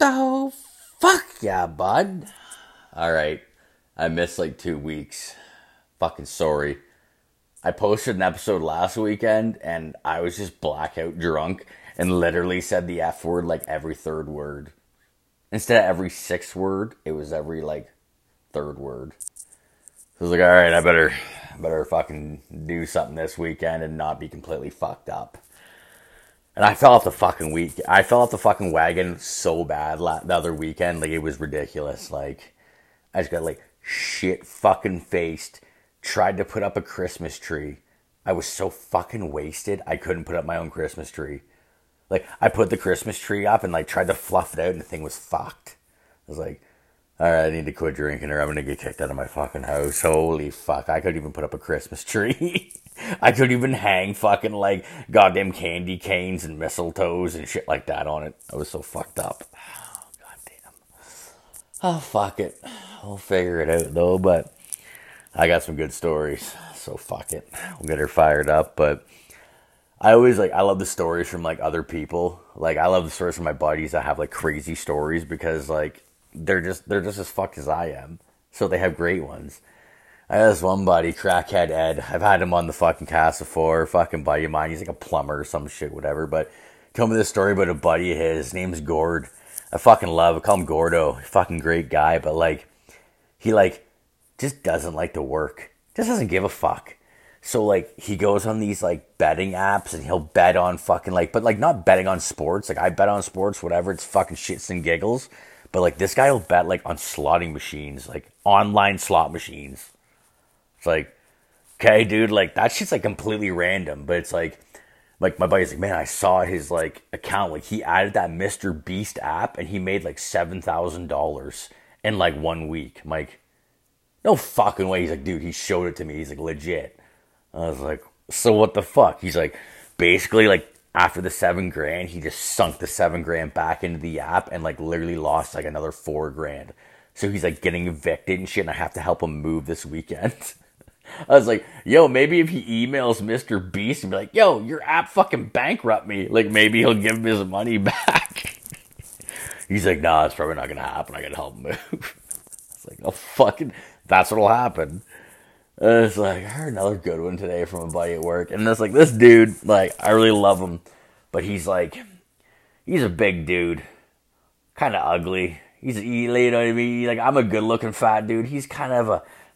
Oh, fuck yeah, bud. Alright. I missed like 2 weeks. Fucking sorry. I posted an episode last weekend and I was just blackout drunk and literally said the F word like every third word. Instead of every sixth word, it was every like third word. So I was like, alright, I better fucking do something this weekend and not be completely fucked up. And I fell off the fucking I fell off the fucking wagon so bad the other weekend. Like, it was ridiculous. Like, I just got, like, shit fucking faced. Tried to put up a Christmas tree. I was so fucking wasted, I couldn't put up my own Christmas tree. Like, I put the Christmas tree up and, like, tried to fluff it out, and the thing was fucked. I was like, alright, I need to quit drinking or I'm gonna get kicked out of my fucking house. Holy fuck, I couldn't even put up a Christmas tree. I couldn't even hang fucking, like, goddamn candy canes and mistletoes and shit like that on it. I was so fucked up. Oh, goddamn. Oh, fuck it. We'll figure it out, though, but I got some good stories, so fuck it. We'll get her fired up, but I love the stories from, like, other people. Like, I love the stories from my buddies that have, like, crazy stories because, like, they're just as fucked as I am. So they have great ones. I have this one buddy, Crackhead Ed. I've had him on the fucking cast before. Fucking buddy of mine. He's like a plumber or some shit, whatever. But he told me this story about a buddy of his. His name's Gord. I call him Gordo. Fucking great guy. But, like, he, like, just doesn't like to work. Just doesn't give a fuck. So, like, he goes on these, like, betting apps and he'll bet on fucking, like, but, like, not betting on sports. Like, I bet on sports, whatever. It's fucking shits and giggles. But, like, this guy will bet, like, on slotting machines. Like, online slot machines. It's like, okay, dude, like, that shit's, like, completely random. But it's like my buddy's like, man, I saw his, like, account. Like, he added that Mr. Beast app and he made, like, $7,000 in, like, 1 week. I'm like, no fucking way. He's like, dude, he showed it to me. He's like, legit. I was like, so what the fuck? He's like, basically, like, after the $7,000, he just sunk the $7,000 back into the app and, like, literally lost, like, another $4,000. So he's, like, getting evicted and shit, and I have to help him move this weekend. I was like, yo, maybe if he emails Mr. Beast and be like, yo, your app fucking bankrupt me, like, maybe he'll give him his money back. He's like, nah, it's probably not gonna happen. I gotta help him move. It's like, oh, fucking, that's what'll happen. It's like, I heard another good one today from a buddy at work. And it's like, this dude, like, I really love him. But he's like, he's a big dude. Kind of ugly. You know what I mean? Like, I'm a good looking fat dude. He's kind of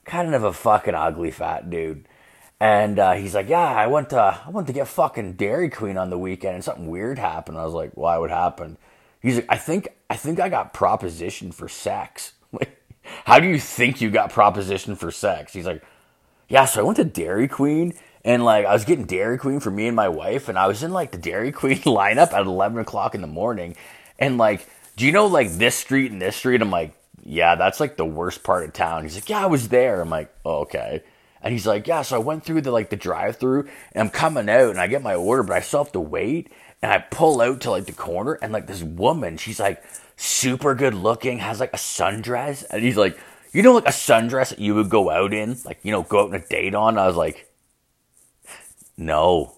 a fucking ugly fat dude. And he's like, yeah, I went to get fucking Dairy Queen on the weekend and something weird happened. I was like, why would happen? He's like, I think I got propositioned for sex. Like, how do you think you got propositioned for sex? He's like, yeah, so I went to Dairy Queen, and, like, I was getting Dairy Queen for me and my wife, and I was in, like, the Dairy Queen lineup at 11 o'clock in the morning, and, like, do you know, like, this street and this street? I'm like, yeah, that's, like, the worst part of town. He's like, yeah, I was there. I'm like, oh, okay. And he's like, yeah, so I went through the drive-thru, and I'm coming out, and I get my order, but I still have to wait, and I pull out to, like, the corner, and, like, this woman, she's, like, super good looking, has, like, a sundress, and he's like, you know, like, a sundress that you would go out in? Like, you know, go out on a date on? I was like, no.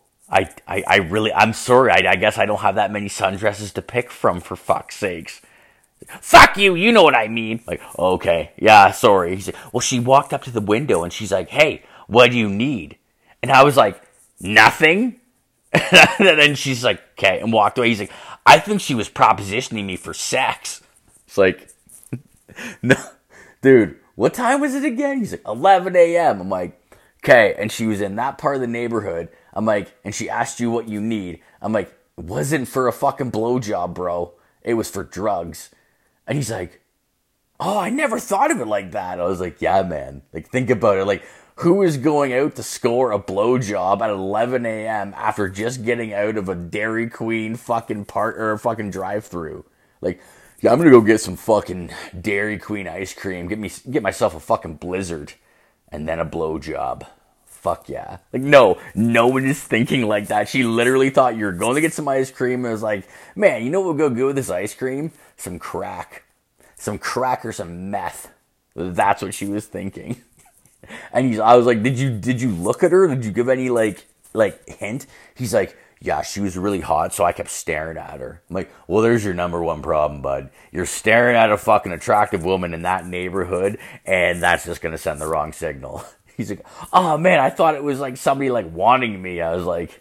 I'm sorry. I guess I don't have that many sundresses to pick from, for fuck's sakes. Fuck you, you know what I mean. Like, okay, yeah, sorry. He's like, well, she walked up to the window and she's like, hey, what do you need? And I was like, nothing. And then she's like, okay, and walked away. He's like, I think she was propositioning me for sex. It's like, no. Dude, what time was it again? He's like, 11 a.m. I'm like, okay. And she was in that part of the neighborhood. I'm like, and she asked you what you need. I'm like, it wasn't for a fucking blowjob, bro. It was for drugs. And he's like, oh, I never thought of it like that. I was like, yeah, man. Like, think about it. Like, who is going out to score a blowjob at 11 a.m. after just getting out of a Dairy Queen fucking fucking drive-thru? Like, yeah, I'm gonna go get some fucking Dairy Queen ice cream, get myself a fucking Blizzard, and then a blowjob. Fuck yeah. Like, no one is thinking like that. She literally thought you were going to get some ice cream, and was like, man, you know what would go good with this ice cream? Some crack. Some crack or some meth. That's what she was thinking. And I was like, did you look at her? Did you give any, like hint? He's like, yeah, she was really hot, so I kept staring at her. I'm like, well, there's your number one problem, bud. You're staring at a fucking attractive woman in that neighborhood, and that's just gonna send the wrong signal. He's like, oh man, I thought it was like somebody like wanting me. I was like,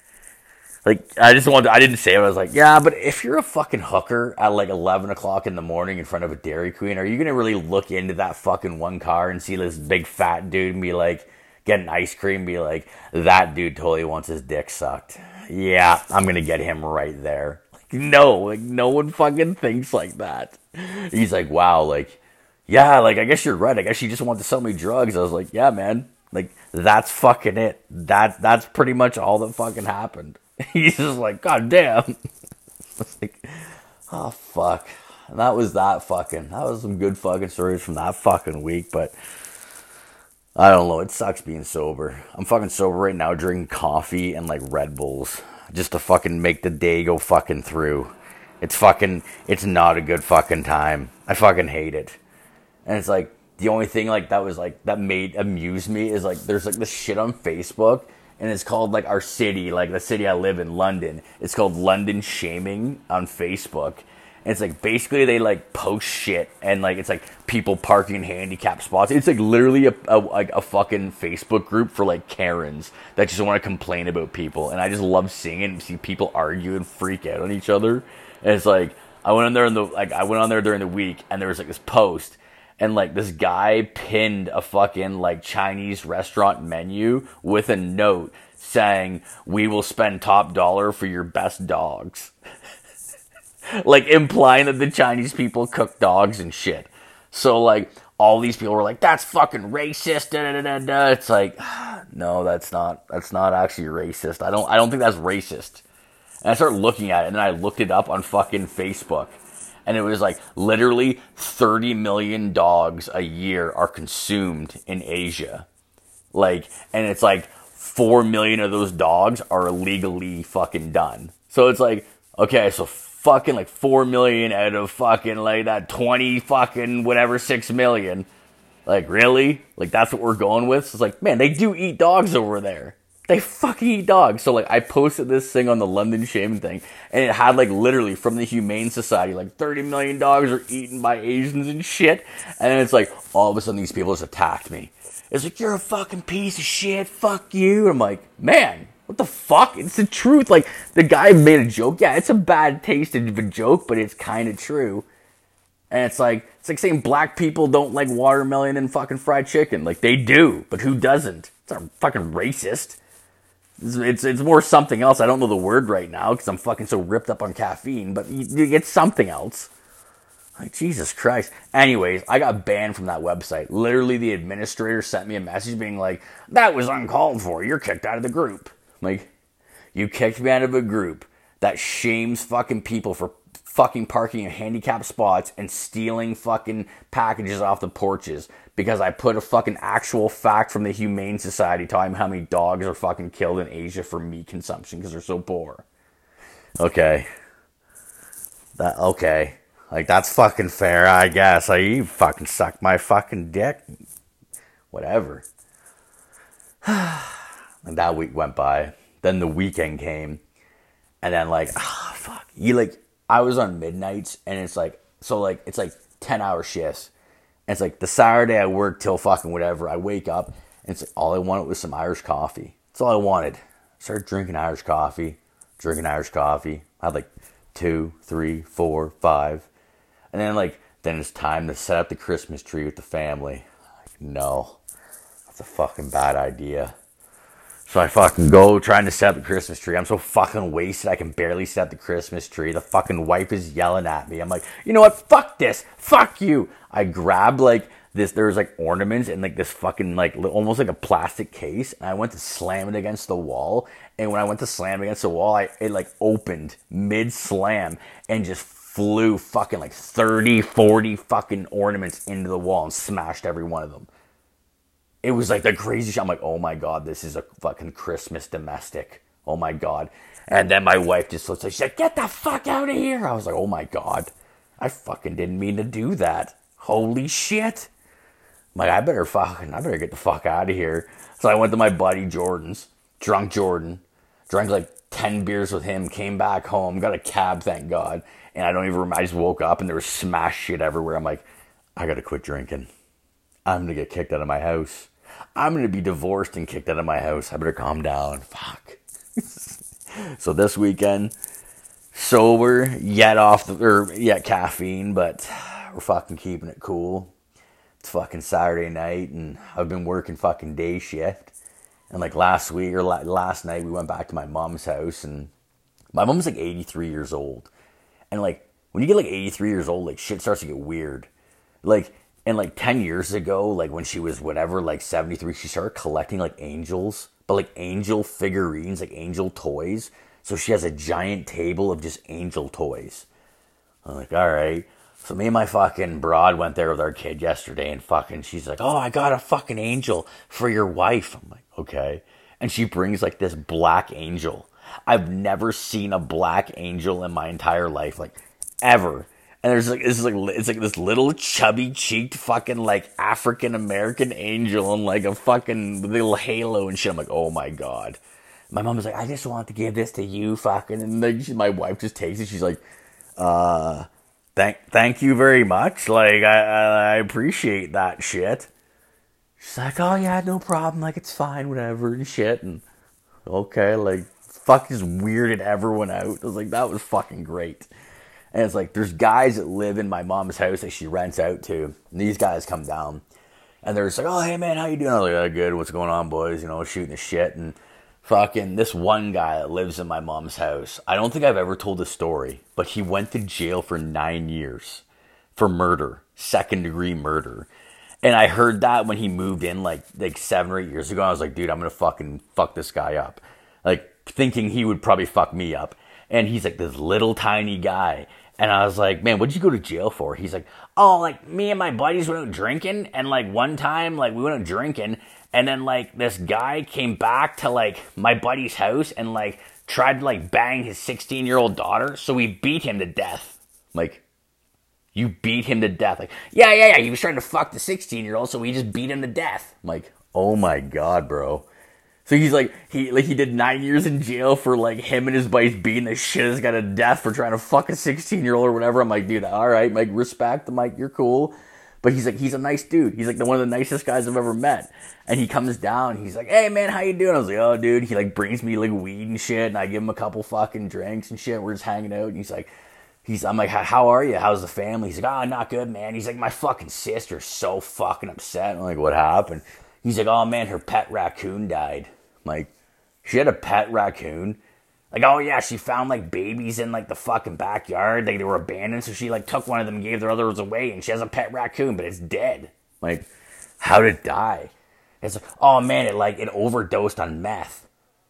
I didn't say it. I was like, yeah, but if you're a fucking hooker at like 11 o'clock in the morning in front of a Dairy Queen, are you going to really look into that fucking one car and see this big fat dude and be like, get an ice cream, be like, that dude totally wants his dick sucked. Yeah, I'm going to get him right there. Like, no, like no one fucking thinks like that. He's like, wow, like, yeah, like I guess you're right. I guess she just wanted to sell me drugs. I was like, yeah, man, like that's fucking it. That's pretty much all that fucking happened. He's just like, God damn. It's like, oh, fuck. And that was some good fucking stories from that fucking week, but I don't know. It sucks being sober. I'm fucking sober right now, drinking coffee and like Red Bulls just to fucking make the day go fucking through. It's not a good fucking time. I fucking hate it. And it's like, the only thing like that was like, that amused me is like, there's like this shit on Facebook. And it's called, like, our city, like, the city I live in, London. It's called London Shaming on Facebook. And it's, like, basically they, like, post shit. And, like, it's, like, people parking in handicap spots. It's, like, literally a fucking Facebook group for, like, Karens that just want to complain about people. And I just love seeing it and see people argue and freak out on each other. And it's, like, I went on there during the week, and there was, like, this post. And, like, this guy pinned a fucking, like, Chinese restaurant menu with a note saying, we will spend top dollar for your best dogs. Like, implying that the Chinese people cook dogs and shit. So, like, all these people were like, that's fucking racist, da da da da. It's like, no, that's not actually racist. I don't think that's racist. And I started looking at it, and then I looked it up on fucking Facebook. And it was like literally 30 million dogs a year are consumed in Asia. Like, and it's like 4 million of those dogs are illegally fucking done. So it's like, okay, so fucking like 4 million out of fucking like that 20 fucking whatever 6 million. Like, really? Like, that's what we're going with? So it's like, man, they do eat dogs over there. They fucking eat dogs. So, like, I posted this thing on the London Shaming thing, and it had, like, literally from the Humane Society, like, 30 million dogs are eaten by Asians and shit. And then it's like, all of a sudden, these people just attacked me. It's like, you're a fucking piece of shit. Fuck you. And I'm like, man, what the fuck? It's the truth. Like, the guy made a joke. Yeah, it's a bad taste of a joke, but it's kind of true. And it's like saying black people don't like watermelon and fucking fried chicken. Like, they do, but who doesn't? It's not fucking racist. It's more something else. I don't know the word right now because I'm fucking so ripped up on caffeine, but you get something else. Like, Jesus Christ. Anyways, I got banned from that website. Literally, the administrator sent me a message being like, that was uncalled for. You're kicked out of the group. I'm like, you kicked me out of a group that shames fucking people for fucking parking in handicapped spots and stealing fucking packages off the porches because I put a fucking actual fact from the Humane Society telling me how many dogs are fucking killed in Asia for meat consumption because they're so poor. Okay. Okay. Like, that's fucking fair, I guess. Like, you fucking suck my fucking dick. Whatever. And that week went by. Then the weekend came. And then, like, fuck. I was on midnights, and it's like, so, like, it's like 10-hour shifts. And it's like the Saturday I work till fucking whatever. I wake up, and it's like, all I wanted was some Irish coffee. That's all I wanted. Started drinking Irish coffee. I had like 2, 3, 4, 5. And then it's time to set up the Christmas tree with the family. Like, no, that's a fucking bad idea. So I fucking go trying to set up the Christmas tree. I'm so fucking wasted, I can barely set the Christmas tree. The fucking wife is yelling at me. I'm like, you know what? Fuck this. Fuck you. I grabbed like this, there's like ornaments in like this fucking like almost like a plastic case. And I went to slam it against the wall. And when I went to slam it against the wall, it like opened mid-slam and just flew fucking like 30, 40 fucking ornaments into the wall and smashed every one of them. It was like the crazy shit. I'm like, oh my God, this is a fucking Christmas domestic. Oh my God. And then my wife just looks like, she said, get the fuck out of here. I was like, oh my God, I fucking didn't mean to do that. Holy shit. I'm like, I better get the fuck out of here. So I went to my buddy Jordan's, Drunk Jordan. Drank like 10 beers with him, came back home, got a cab, thank God. And I don't even remember, I just woke up and there was smashed shit everywhere. I'm like, I gotta quit drinking. I'm gonna get kicked out of my house. I'm gonna be divorced and kicked out of my house. I better calm down. Fuck. So this weekend, sober, yet caffeine, but we're fucking keeping it cool. It's fucking Saturday night, and I've been working fucking day shift. And like last night, we went back to my mom's house, and my mom's like 83 years old. And like, when you get like 83 years old, like shit starts to get weird. Like, and like 10 years ago, like when she was whatever, like 73, she started collecting like angels, but like angel figurines, like angel toys. So she has a giant table of just angel toys. I'm like, all right. So me and my fucking broad went there with our kid yesterday, and fucking, she's like, oh, I got a fucking angel for your wife. I'm like, okay. And she brings like this black angel. I've never seen a black angel in my entire life, like ever. And there's like, it's like this little chubby cheeked fucking like African American angel and like a fucking little halo and shit. I'm like, oh my God. My mom was like, I just want to give this to you, fucking. And then my wife just takes it. She's like, thank you very much. Like, I appreciate that shit. She's like, oh yeah, no problem. Like, it's fine, whatever, and shit. And okay, like, fuck, just weirded everyone out. I was like, that was fucking great. And it's like, there's guys that live in my mom's house that she rents out to. And these guys come down. And they're just like, oh, hey, man, how you doing? I'm like, oh, good. What's going on, boys? You know, shooting the shit. And fucking this one guy that lives in my mom's house. I don't think I've ever told this story. But he went to jail for 9 years. For murder. Second-degree murder. And I heard that when he moved in like 7 or 8 years ago. I was like, dude, I'm going to fucking fuck this guy up. Like, thinking he would probably fuck me up. And he's like this little tiny guy. And I was like, man, what'd you go to jail for? He's like, oh, like, me and my buddies went out drinking. And, like, one time, like, we went out drinking. And then, like, this guy came back to, like, my buddy's house and, like, tried to, like, bang his 16-year-old daughter. So we beat him to death. Like, you beat him to death. Like, yeah. He was trying to fuck the 16-year-old, so we just beat him to death. I'm like, oh, my God, bro. So he's like, he did 9 years in jail for like him and his buddies beating the shit out of this guy to death for trying to fuck a 16-year-old or whatever. I'm like, dude, all right, like, respect. I'm like, you're cool. But he's like, he's a nice dude. He's like one of the nicest guys I've ever met. And he comes down, he's like, hey man, how you doing? I was like, oh dude. He like brings me like weed and shit, and I give him a couple fucking drinks and shit. We're just hanging out, and he's like, I'm like, how are you? How's the family? He's like, oh, not good, man. He's like, my fucking sister's so fucking upset. I'm like, what happened? He's like, oh man, her pet raccoon died. I'm like, she had a pet raccoon? Like, oh yeah, she found like babies in like the fucking backyard. Like, they were abandoned, so she like took one of them and gave the others away, and she has a pet raccoon, but it's dead. Like, how did it die? It's like, oh man, it overdosed on meth.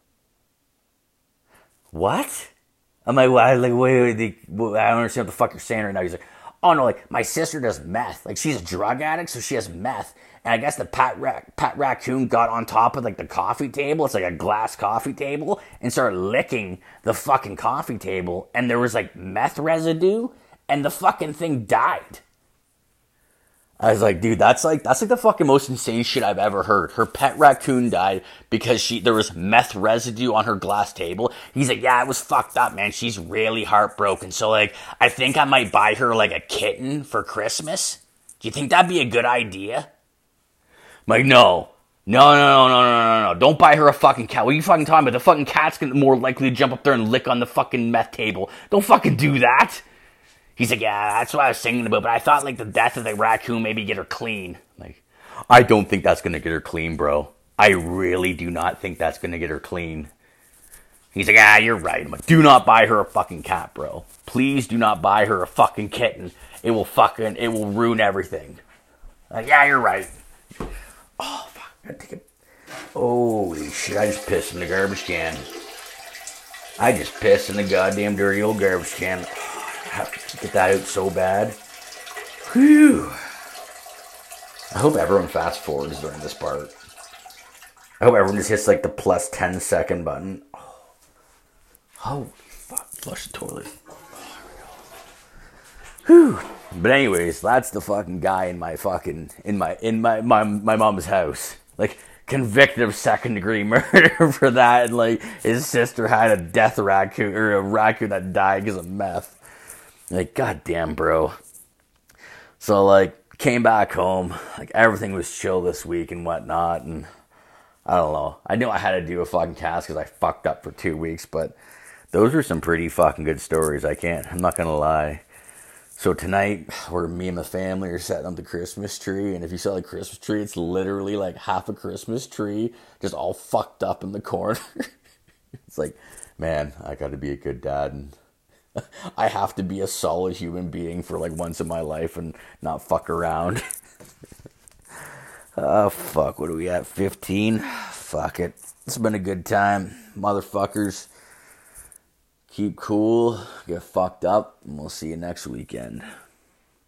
What? I'm like, well, wait, I don't understand what the fuck you're saying right now. He's like, oh no, like, my sister does meth. Like, she's a drug addict, so she has meth. And I guess the pet raccoon got on top of, like, the coffee table. It's like a glass coffee table. And started licking the fucking coffee table. And there was, like, meth residue. And the fucking thing died. I was like, dude, that's like the fucking most insane shit I've ever heard. Her pet raccoon died because there was meth residue on her glass table. He's like, yeah, it was fucked up, man. She's really heartbroken. So, like, I think I might buy her, like, a kitten for Christmas. Do you think that'd be a good idea? I'm like, no. Don't buy her a fucking cat. What are you fucking talking about? The fucking cat's gonna more likely to jump up there and lick on the fucking meth table. Don't fucking do that. He's like, yeah, that's what I was thinking about, but I thought, like, the death of the raccoon maybe get her clean. I'm like, I don't think that's gonna get her clean, bro. I really do not think that's gonna get her clean. He's like, ah, you're right. I'm like, do not buy her a fucking cat, bro. Please do not buy her a fucking kitten. It will ruin everything. Like, yeah, you're right. Oh, fuck. I gotta take it. Holy shit, I just pissed in the garbage can. I just pissed in the goddamn dirty old garbage can. I have to get that out so bad. Whew. I hope everyone fast forwards during this part. I hope everyone just hits like the plus 10-second button. Oh. Holy fuck. Flush the toilet. Whew. But anyways, that's the fucking guy in my fucking, my mom's house. Like, convicted of second-degree murder for that, and like his sister had a death raccoon or a raccoon that died because of meth. Like, goddamn, bro. So like, came back home, like everything was chill this week and whatnot, and I don't know. I knew I had to do a fucking cast because I fucked up for 2 weeks, but those are some pretty fucking good stories. I'm not gonna lie. So tonight, me and the family are setting up the Christmas tree, and if you saw the Christmas tree, it's literally like half a Christmas tree, just all fucked up in the corner. It's like, man, I gotta be a good dad, and I have to be a solid human being for like once in my life and not fuck around. Oh, fuck, what are we at, 15? Fuck it. It's been a good time, motherfuckers. Keep cool, get fucked up, and we'll see you next weekend.